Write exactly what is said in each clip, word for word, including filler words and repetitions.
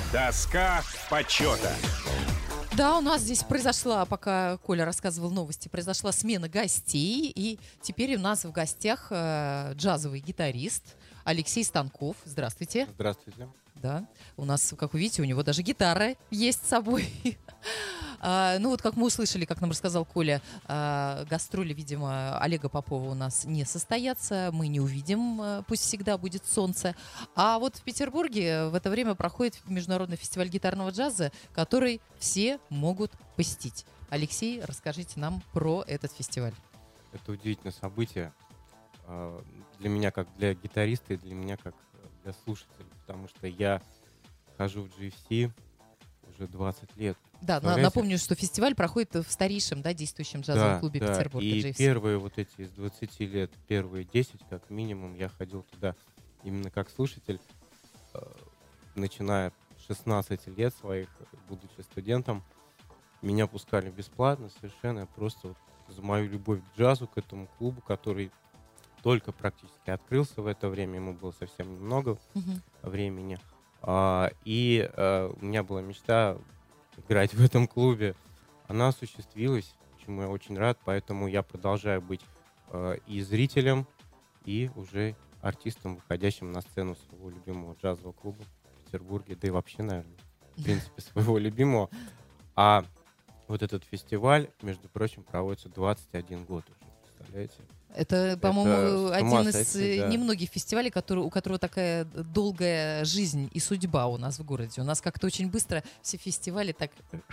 Доска почета. Да, у нас здесь произошла, пока Коля рассказывал новости, произошла смена гостей. И теперь у нас в гостях э, джазовый гитарист Алексей Станков. Здравствуйте. Здравствуйте. Да, у нас, как вы видите, у него даже гитара есть с собой. А, ну вот, как мы услышали, как нам рассказал Коля, а, гастроли, видимо, Олега Попова у нас не состоятся. Мы не увидим, а, пусть всегда будет солнце. А вот в Петербурге в это время проходит международный фестиваль гитарного джаза, который все могут посетить. Алексей, расскажите нам про этот фестиваль. Это удивительное событие а, для меня как для гитариста и для меня как для слушателя, потому что я хожу в джи эф си уже двадцать лет. Да, напомню, что фестиваль проходит в старейшем, да, действующем джазовом да, клубе да. Петербурга. И джи эф си. Первые вот эти из двадцати лет, первые десять, как минимум, я ходил туда именно как слушатель, начиная с шестнадцати лет своих, будучи студентом. Меня пускали бесплатно совершенно, просто вот за мою любовь к джазу, к этому клубу, который только практически открылся в это время, ему было совсем немного Мгм. времени. А, и а, у меня была мечта играть в этом клубе. Она осуществилась, чему я очень рад, поэтому я продолжаю быть а, и зрителем, и уже артистом, выходящим на сцену своего любимого джазового клуба в Петербурге, да и вообще, наверное, в принципе, своего любимого. А вот этот фестиваль, между прочим, проводится двадцать один год уже, представляете? Это, по-моему, с ума один из сойти, э, да. немногих фестивалей, который, у которого такая долгая жизнь и судьба у нас в городе. У нас как-то очень быстро все фестивали так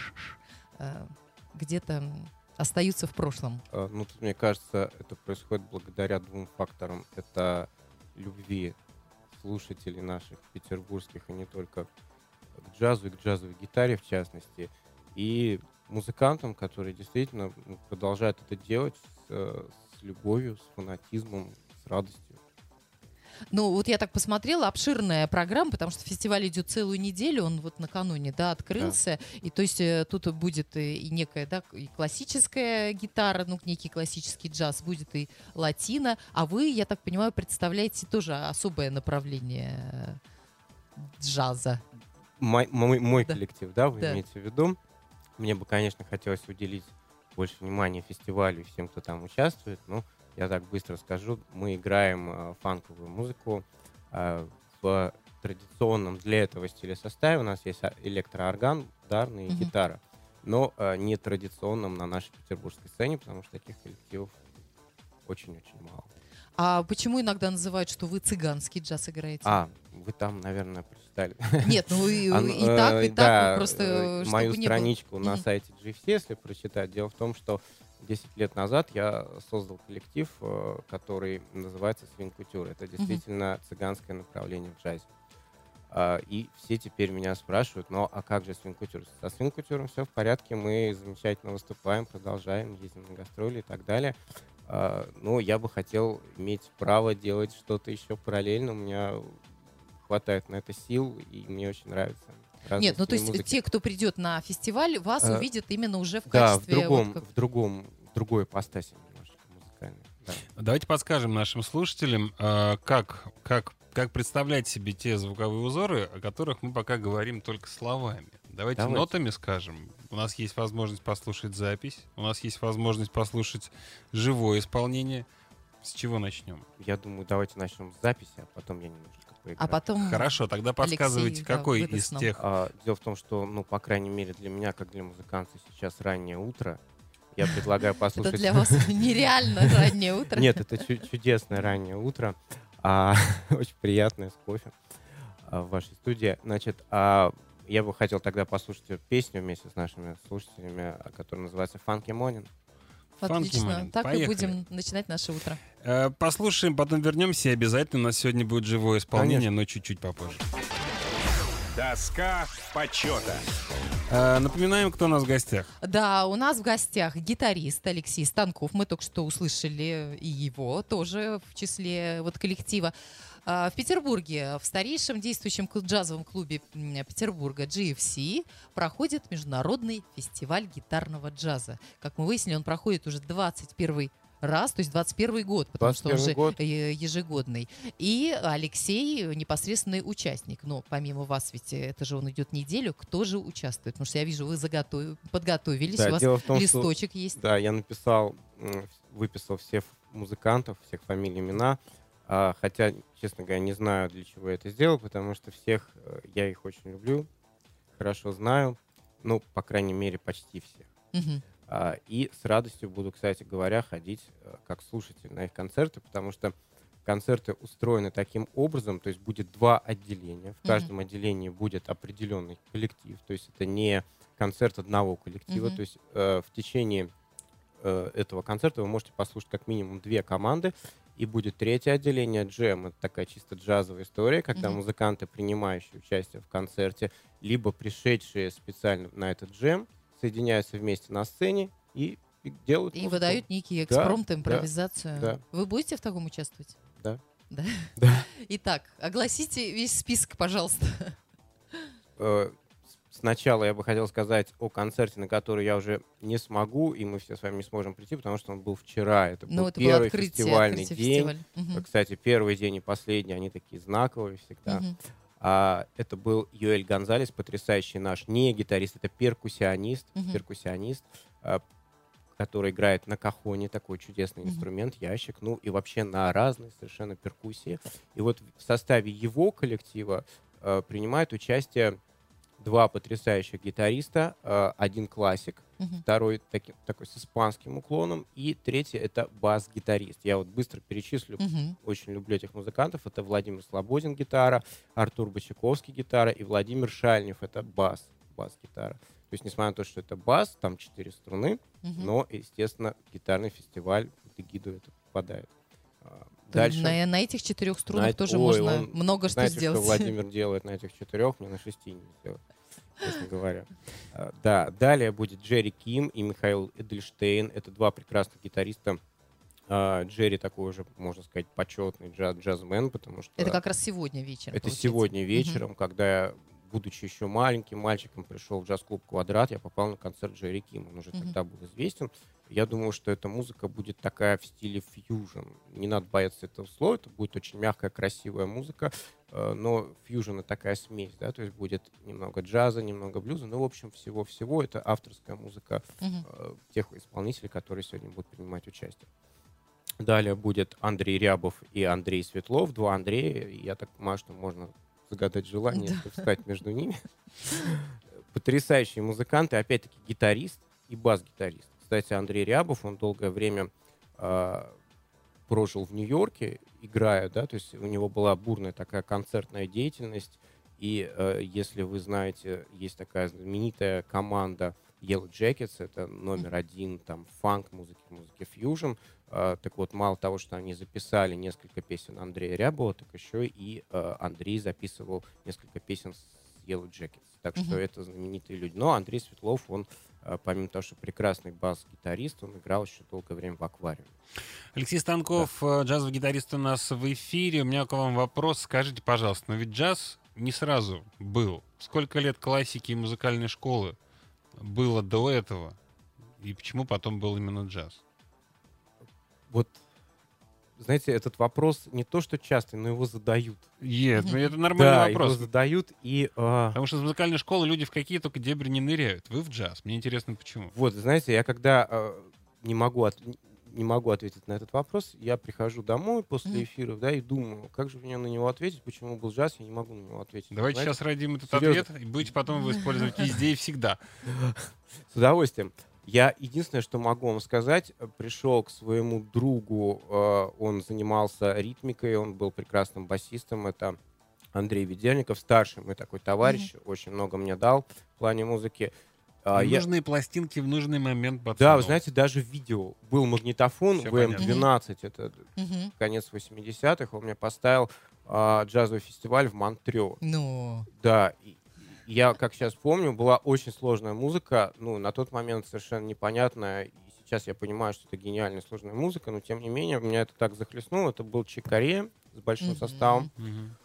э, где-то остаются в прошлом. А, Ну, тут, мне кажется, это происходит благодаря двум факторам. Это любви слушателей наших петербургских, и не только к джазу, и к джазовой гитаре в частности, и музыкантам, которые действительно ну, продолжают это делать с, э, с любовью, с фанатизмом, с радостью. Ну, вот я так посмотрела, обширная программа, потому что фестиваль идет целую неделю, он вот накануне, да, открылся, и то есть э, тут будет и, и некая, да, и классическая гитара, ну, некий классический джаз, будет и латино, а вы, я так понимаю, представляете тоже особое направление э, джаза. Мой, мой, мой Да. коллектив, да, вы Да. имеете в виду? Мне бы, конечно, хотелось уделить больше внимания фестивалю и всем, кто там участвует. Ну, я так быстро скажу. Мы играем э, фанковую музыку э, в традиционном для этого стиля составе. У нас есть а- электроорган, ударная и Мгм. гитара. Но э, не традиционном на нашей петербургской сцене, потому что таких коллективов очень-очень мало. А почему иногда называют, что вы цыганский джаз играете? А, вы там, наверное, прочитали. Нет, ну и, А, ну, и так, и э, так, да, вот просто э, чтобы мою не было- страничку на Мгм. сайте джи эф си, если прочитать. Дело в том, что десять лет назад я создал коллектив, э, который называется Swing Couture. Это действительно цыганское направление в джазе. А, И все теперь меня спрашивают, ну а как же Swing Couture? Со Swing Couture все в порядке, мы замечательно выступаем, продолжаем, ездим на гастроли и так далее. А, Но я бы хотел иметь право делать что-то еще параллельно. У меня хватает на это сил, и мне очень нравится. разные Нет, ну то стили есть музыки. те, кто придет на фестиваль, вас А, увидят именно уже в Да, в качестве... другом, вот как- в другом, в другой ипостаси немножко музыкальной. Да. Давайте подскажем нашим слушателям, э, как, как, как представлять себе те звуковые узоры, о которых мы пока говорим только словами. Давайте, Давайте. нотами скажем. У нас есть возможность послушать запись, у нас есть возможность послушать живое исполнение. С чего начнем? Я думаю, давайте начнем с записи, а потом я немножко поиграю. А потом... Хорошо, тогда подсказывайте, Алексей, да, какой выдаст из нам. тех... А, дело в том, что, ну, по крайней мере, для меня, как для музыканта, сейчас раннее утро. Я предлагаю Это послушать... для вас нереально раннее утро. Нет, это чу- чудесное раннее утро. А, очень приятное с кофе а, в вашей студии. Значит, а, я бы хотел тогда послушать песню вместе с нашими слушателями, а, которая называется «Funky Morning». Отлично. Funky Man. Так и Поехали. будем начинать наше утро. Э, Послушаем, потом вернемся, и обязательно у нас сегодня будет живое исполнение, Конечно. но чуть-чуть попозже. Доска почета. Э, Напоминаем, кто у нас в гостях. Да, у нас в гостях гитарист Алексей Станков. Мы только что услышали и его тоже в числе вот коллектива. А, В Петербурге, в старейшем действующем кл- джазовом клубе м, Петербурга джи эф си проходит международный фестиваль гитарного джаза. Как мы выяснили, он проходит уже двадцать первый раз, то есть двадцать первый год, потому что он же год. э, ежегодный. И Алексей непосредственный участник. Но помимо вас, ведь это же он идет неделю, кто же участвует? Потому что я вижу, вы заготов... подготовились, Да, у вас дело в том, листочек что, есть. Да, я написал, м, выписал всех музыкантов, всех фамилий, имена. А, хотя, честно говоря, не знаю, для чего я это сделал, потому что всех, э, я их очень люблю, хорошо знаю. Ну, по крайней мере, почти всех. Мгм. А, И с радостью буду, кстати говоря, ходить э, как слушатель на их концерты, потому что концерты устроены таким образом, то есть будет два отделения. В каждом отделении будет определенный коллектив, то есть это не концерт одного коллектива. Мгм. То есть э, в течение э, этого концерта вы можете послушать как минимум две команды, и будет третье отделение, джем. Это такая чисто джазовая история, когда Мгм. музыканты, принимающие участие в концерте, либо пришедшие специально на этот джем, соединяются вместе на сцене и, и делают И музыку. выдают некий Да, экспромт, да, импровизацию. да. Вы будете в таком участвовать? Да. Да? Да. Итак, огласите весь список, пожалуйста. Э, с- Сначала я бы хотел сказать о концерте, на который я уже не смогу, и мы все с вами не сможем прийти, потому что он был вчера. Это был Ну, это было первый открытие, фестивальный открытие день. фестиваля. Мгм. Кстати, первый день и последний, они такие знаковые всегда. Мгм. А, это был Юэль Гонзалес, потрясающий наш не гитарист, это перкуссионист, Мгм. перкуссионист, а, который играет на кахоне, такой чудесный Мгм. инструмент, ящик, ну и вообще на разные совершенно перкуссии. И вот в составе его коллектива а, принимают участие два потрясающих гитариста, а, один классик, Мгм. второй таки- такой с испанским уклоном, и третий — это бас-гитарист. Я вот быстро перечислю, Мгм. очень люблю этих музыкантов. Это Владимир Слободин — гитара, Артур Бочаковский — гитара, и Владимир Шальнев — это бас, бас-гитара. То есть, несмотря на то, что это бас, там четыре струны, Мгм. но, естественно, гитарный фестиваль под эгиду это попадает. А, То Дальше. На, на этих четырех струнах На- тоже Ой, можно он- много что Знаете, сделать. что Владимир делает на этих четырех, мне на шести не сделать, честно говоря. А, Да, далее будет Джерри Ким и Михаил Эдельштейн. Это два прекрасных гитариста. А, Джерри такой уже, можно сказать, почетный джаз джазмен, потому что Это как раз сегодня вечером. это получается. сегодня вечером, когда я, будучи еще маленьким мальчиком, пришел в джаз-клуб «Квадрат», я попал на концерт Джерри Кима. Он уже Мгм. тогда был известен. Я думал, что эта музыка будет такая в стиле фьюжн. Не надо бояться этого слова, это будет очень мягкая, красивая музыка, э, но фьюжн — это такая смесь, да, то есть будет немного джаза, немного блюза, ну, в общем, всего-всего это авторская музыка Мгм. э, тех исполнителей, которые сегодня будут принимать участие. Далее будет Андрей Рябов и Андрей Светлов, два Андрея, и я так понимаю, что можно загадать желание, Да. чтобы встать между ними. Потрясающие музыканты, опять-таки гитарист и бас-гитарист. Кстати, Андрей Рябов, он долгое время а, прожил в Нью-Йорке, играя, да, то есть у него была бурная такая концертная деятельность, и э, если вы знаете, есть такая знаменитая команда Yellow Jackets, это номер один там фанк-музыки, музыки фьюжн. Э, так вот, мало того, что они записали несколько песен Андрея Рябова, так еще и э, Андрей записывал несколько песен с Yellow Jackets. Так что Мгм. это знаменитые люди. Но Андрей Светлов, он, э, помимо того, что прекрасный бас-гитарист, он играл еще долгое время в аквариуме. Алексей Станков, э, джазовый гитарист у нас в эфире. У меня к вам вопрос. Скажите, пожалуйста, но ведь джаз не сразу был. Сколько лет классики и музыкальной школы было до этого? И почему потом был именно джаз? Вот, знаете, этот вопрос не то, что частый, но его задают. Нет, ну Мгм. это нормальный Да, вопрос. его задают, и... а, Потому что из музыкальной школы люди в какие только дебри не ныряют. Вы в джаз. Мне интересно, почему. Вот, знаете, я когда э, не могу от- не могу ответить на этот вопрос, я прихожу домой после Мгм. эфиров, да, и думаю, как же мне на него ответить, почему был джаз, я не могу на него ответить. Давайте Знаете, сейчас родим этот серьезно. ответ, и будете потом его использовать везде и всегда. С удовольствием. Я единственное, что могу вам сказать, э, пришел к своему другу, э, он занимался ритмикой, он был прекрасным басистом, это Андрей Ведерников, старший мой такой товарищ, очень много мне дал в плане музыки. А, я- Нужные пластинки в нужный момент Да, подсунул. вы знаете, даже видео. Был магнитофон Всё вэ эм понятно. двенадцать, это Мгм. конец восьмидесятых, он мне поставил а, джазовый фестиваль в Монтрео. Ну, Да, и- и я, как сейчас помню, была очень сложная музыка, ну, на тот момент совершенно непонятная, и сейчас я понимаю, что это гениальная сложная музыка, но тем не менее, меня это так захлестнуло, это был Чик Коrea с большим Мгм. составом, Мгм.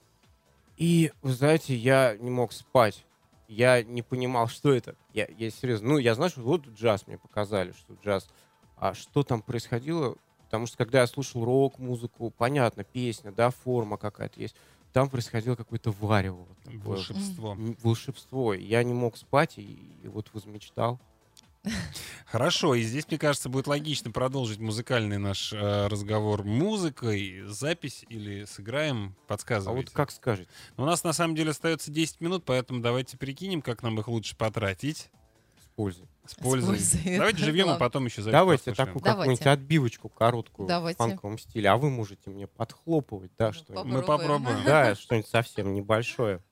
и, вы знаете, я не мог спать. Я не понимал, что это. Я, я серьезно, ну, я знаю, что вот джаз мне показали, что джаз. А что там происходило? Потому что когда я слушал рок-музыку, понятно, песня, да, форма какая-то есть. Там происходило какое-то варево. Вот такое Волшебство. м, волшебство. И я не мог спать, и, и вот возмечтал. Хорошо, и здесь, мне кажется, будет логично продолжить музыкальный наш э, разговор музыкой. Запись или сыграем? А Подсказывайте. вот как скажете? У нас на самом деле остается десять минут, поэтому давайте прикинем, как нам их лучше потратить. С пользой. С пользой. С пользой, Давайте это живем, а главное. потом еще запись Давайте послушаем. такую Давайте. какую-нибудь отбивочку короткую Давайте. в фанковом стиле. А вы можете мне подхлопывать, да, Ну, что-нибудь. Мы попробуем. Да, что-нибудь совсем небольшое.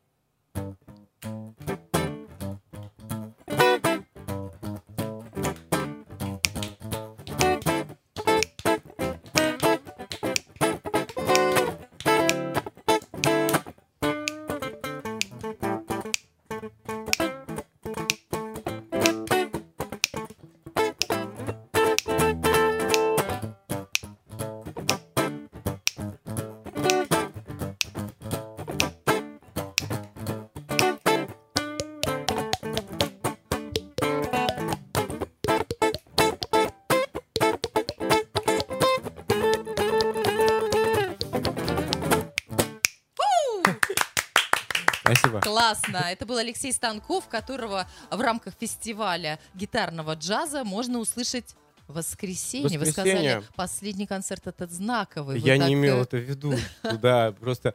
Спасибо. Классно. Это был Алексей Станков, которого в рамках фестиваля гитарного джаза можно услышать в воскресенье. Вы Воскресенье. сказали, последний концерт этот знаковый. Вы Я так, не имел э, это в виду. Да, просто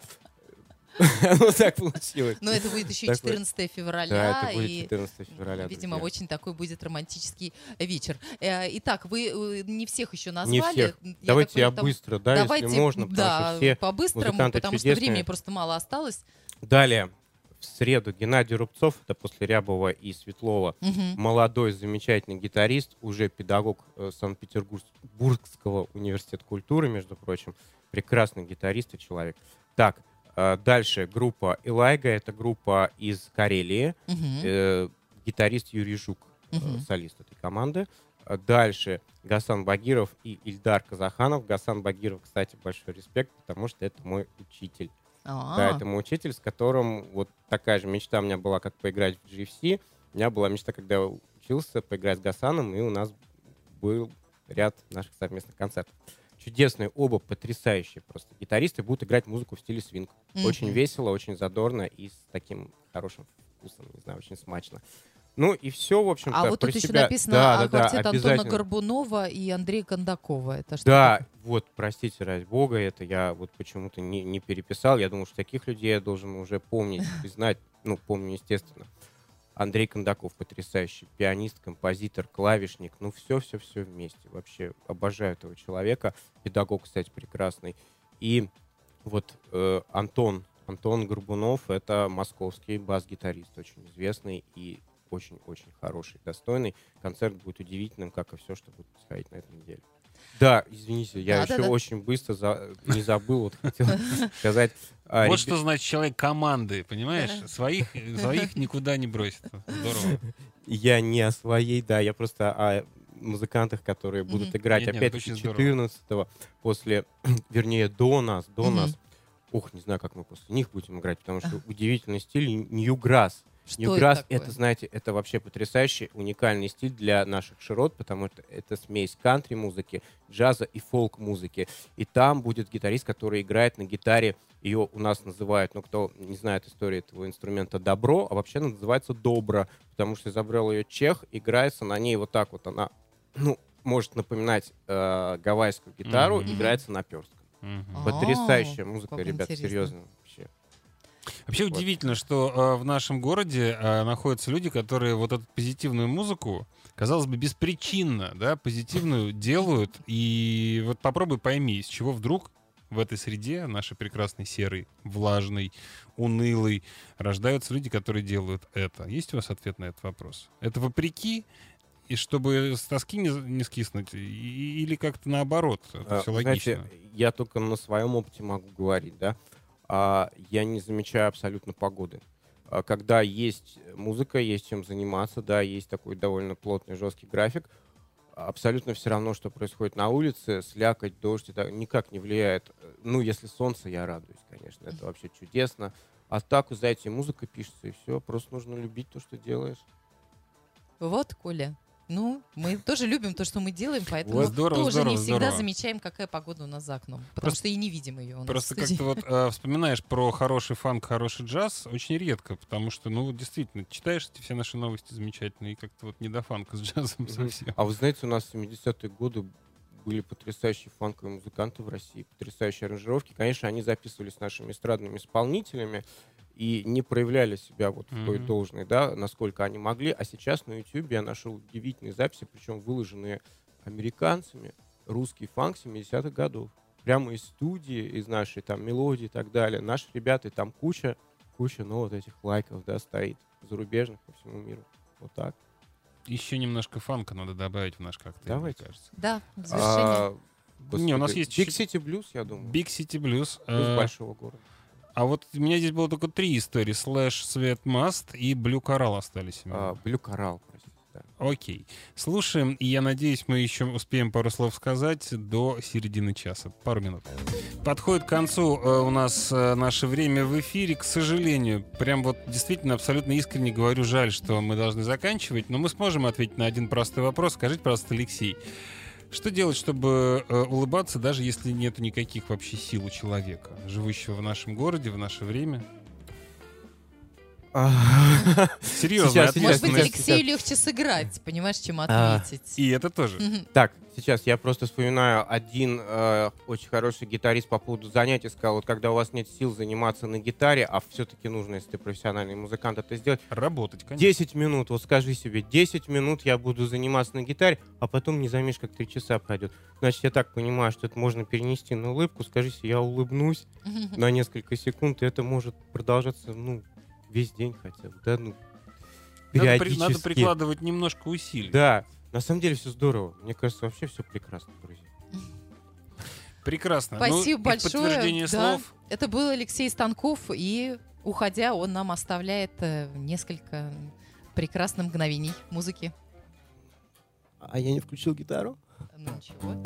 оно так получилось. Но это будет еще и Такой- четырнадцатого февраля. Да, это будет и, четырнадцатого февраля. видимо, друзья. очень такой будет романтический вечер. Э, Итак, вы э, не всех еще Не назвали. всех. Я Давайте так я понимаю, там- быстро, да, Давайте, если можно, потому да, что все по-быстрому, музыканты потому что чудесные. времени просто мало осталось. Далее, в среду Геннадий Рубцов, это после Рябова и Светлова, Мгм. молодой, замечательный гитарист, уже педагог э, Санкт-Петербургского университета культуры, между прочим, прекрасный гитарист и человек. Так, э, дальше группа Элайга, это группа из Карелии, Мгм. э, гитарист Юрий Жук, э, Мгм. солист этой команды. А дальше Гасан Багиров и Ильдар Казаханов. Гасан Багиров, кстати, большой респект, потому что это мой учитель. А, Да, это мой учитель, с которым вот такая же мечта у меня была, как поиграть в джи эф си. У меня была мечта, когда я учился, поиграть с Гасаном, и у нас был ряд наших совместных концертов. Чудесные, оба потрясающие просто гитаристы, будут играть музыку в стиле свинг. Мгм. Очень весело, очень задорно и с таким хорошим вкусом, не знаю, очень смачно. Ну и все, в общем-то, А вот про тут еще себя. написано Да, а, да, да, квартет Антона обязательно. Горбунова и Андрея Кондакова. Это что Да, такое? вот, простите, ради бога, это я вот почему-то не, не переписал. Я думал, что таких людей я должен уже помнить и знать. Ну, помню, естественно. Андрей Кондаков, потрясающий пианист, композитор, клавишник. Ну, все-все-все вместе. Вообще обожаю этого человека. Педагог, кстати, прекрасный. И вот э, Антон, Антон Горбунов, это московский бас-гитарист, очень известный и очень-очень хороший, достойный. Концерт будет удивительным, как и все, что будет происходить на этой неделе. Да, извините, я Да, еще да, да. очень быстро за- не забыл, вот хотел сказать. А, Вот ребя- что значит человек команды, понимаешь? Да. Своих, своих никуда не бросит. Здорово. Я не о своей, да, я просто о музыкантах, которые будут Мгм. играть Нет, нет, опять-таки это очень здорово. четырнадцатого, после, вернее, до нас, до Мгм. нас. Ух, не знаю, как мы после них будем играть, потому что удивительный стиль Ньюграсс. Что Ньюграсс это такое? это, знаете, это вообще потрясающий, уникальный стиль для наших широт, потому что это смесь кантри-музыки, джаза и фолк-музыки. И там будет гитарист, который играет на гитаре, ее у нас называют, ну, кто не знает истории этого инструмента, добро, а вообще она называется добро, потому что изобрел ее чех, играется на ней вот так вот, она, ну, может напоминать э, гавайскую гитару, Мгм. играется наперстком. Мгм. А, Потрясающая музыка, как ребят, интересно. серьезно. Вообще. Вообще Вот. удивительно, что э, в нашем городе э, находятся люди, которые вот эту позитивную музыку, казалось бы, беспричинно, да, позитивную делают. И вот попробуй пойми, с чего вдруг в этой среде, нашей прекрасной серой, влажной, унылой, рождаются люди, которые делают это. Есть у вас ответ на этот вопрос? Это вопреки, и чтобы с тоски не, не скиснуть, и- или как-то наоборот? Это А, все знаете, логично. я только на своем опыте могу говорить, да. А, я не замечаю абсолютно погоды. А, когда есть музыка, есть чем заниматься, да, есть такой довольно плотный, жесткий график, абсолютно все равно, что происходит на улице, слякоть, дождь, это никак не влияет. Ну, если солнце, я радуюсь, конечно, это вообще чудесно. А так, вы знаете, музыка пишется, и все, просто нужно любить то, что делаешь. Вот, Коля, Ну, мы тоже любим то, что мы делаем, поэтому Вот здорово, тоже здорово, не всегда здорово. замечаем, какая погода у нас за окном. Потому Просто- что и не видим ее у нас Просто в студии. как-то вот э, вспоминаешь про хороший фанк, хороший джаз очень редко, потому что, ну, вот действительно, читаешь эти все наши новости замечательные, и как-то вот не до фанка с джазом Мгм. совсем. А вы знаете, у нас в семидесятые годы были потрясающие фанковые музыканты в России, потрясающие аранжировки. Конечно, они записывали с нашими эстрадными исполнителями и не проявляли себя вот в той Мгм. должной, да, насколько они могли. А сейчас на YouTube я нашел удивительные записи, причем выложенные американцами, русский фанк семидесятых годов. Прямо из студии, из нашей там мелодии и так далее. Наши ребята, и там куча, куча, ну, вот этих лайков, да, стоит, зарубежных по всему миру. Вот так. Еще немножко фанка надо добавить в наш коктейль, Давайте. мне кажется. Да, в завершение. А, Не, у нас господи, есть Big еще- City Blues, я думаю. Big City Blues. Из э, большого города. А вот у меня здесь было только три истории. Слэш, Свет Маст и Блю Коралл остались. у меня. А, Blue Coral, простите, да. Окей. Слушаем, и я надеюсь, мы еще успеем пару слов сказать до середины часа. Пару минут. Подходит к концу э, у нас э, наше время в эфире. К сожалению, прям вот действительно абсолютно искренне говорю, жаль, что мы должны заканчивать, но мы сможем ответить на один простой вопрос. Скажите, пожалуйста, Алексей, что делать, чтобы э, улыбаться, даже если нет никаких вообще сил у человека, живущего в нашем городе, в наше время? Серьезно, Сейчас, Может быть, сейчас, Алексею легче сыграть, понимаешь, чем А. ответить. И это тоже. Мгм. Так, сейчас я просто вспоминаю один э, очень хороший гитарист по поводу занятий сказал, вот когда у вас нет сил заниматься на гитаре, а все-таки нужно, если ты профессиональный музыкант, это сделать, Работать, конечно. десять минут, вот скажи себе, десять минут я буду заниматься на гитаре, а потом не заметишь, как три часа пройдет. Значит, я так понимаю, что это можно перенести на улыбку, скажи себе, я улыбнусь на несколько секунд, и это может продолжаться, ну, весь день хотя бы, да, ну, Надо, при- периодически. надо прикладывать немножко усилий. Да, на самом деле все здорово. Мне кажется, вообще все прекрасно, друзья. Прекрасно. Спасибо Ну, и в большое. подтверждение Да. слов. Это был Алексей Станков, и, уходя, он нам оставляет э, несколько прекрасных мгновений музыки. А я не включил гитару? Ну ничего.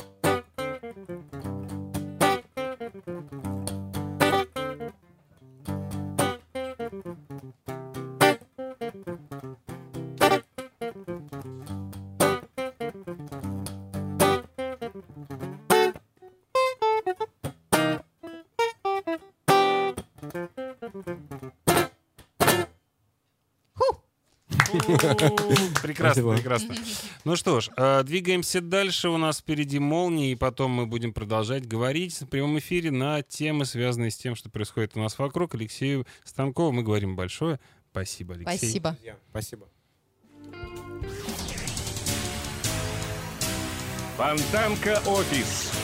Прекрасно, Спасибо. прекрасно. Ну что ж, э, двигаемся дальше. У нас впереди молнии, и потом мы будем продолжать говорить в прямом эфире на темы, связанные с тем, что происходит у нас вокруг. Алексею Станкову мы говорим большое спасибо, Алексей. Спасибо. Друзья, спасибо. Фонтанка офис.